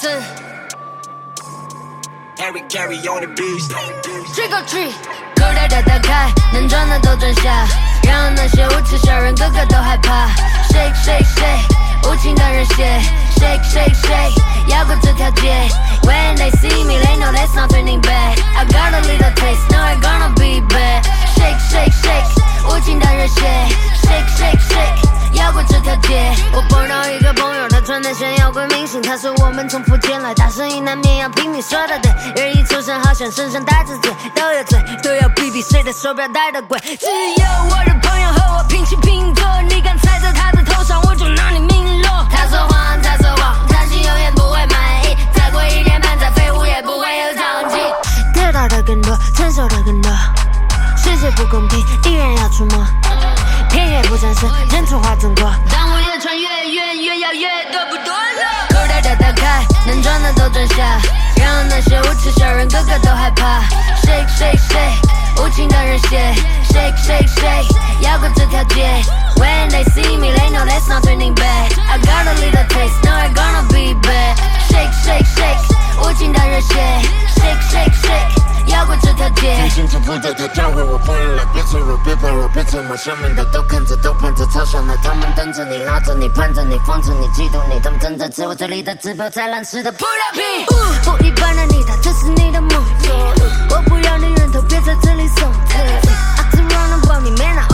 Jackson Carry on the beats Trick or treat 口袋打开能装的都装下让那些无耻小人个个都害怕 Shake shake shake 无情的人血 Shake shake shake 要过这条街 When they see me they know that's not turning back I got a little taste now I gonna be bad Shake shake shake 无情的人血 Shake shake shake 要过这条街我碰到一个朋友他穿得像摇滚明星他说我们从福建来大声音难免要拼命说的对人一出生好像身上带着罪都有罪都要比比谁的手表戴得贵只有我的朋友和我平起平坐你敢踩在他的头上我就拿你命落他说谎贪心永远不会满意再过1天半载废物也不会有长进得到的更多承受的更多世界不公平依然要出没天也不战胜认出化中国但我越穿越远越要越多不多了口袋打开能装的都装下让那些无耻小人个个都害怕 Shake shake shake 无情的人血 Shake shake shake 要过这条街 When they see me they know that's not turning back I got a little taste now I gonna be bad Shake shake shake 无情的人血 Shake shake shake 要过这条街最近重复的他教会我疯了别脆弱别懦弱别沉默下面的都看着都盼着嘲笑了他们等着你拉着你盼着你放着你嫉妒你他们正在吃我嘴里的指标在烂似的不拉皮不一般的你他这是你的梦我不要你认头别在这里送特 I turn around and blow me man I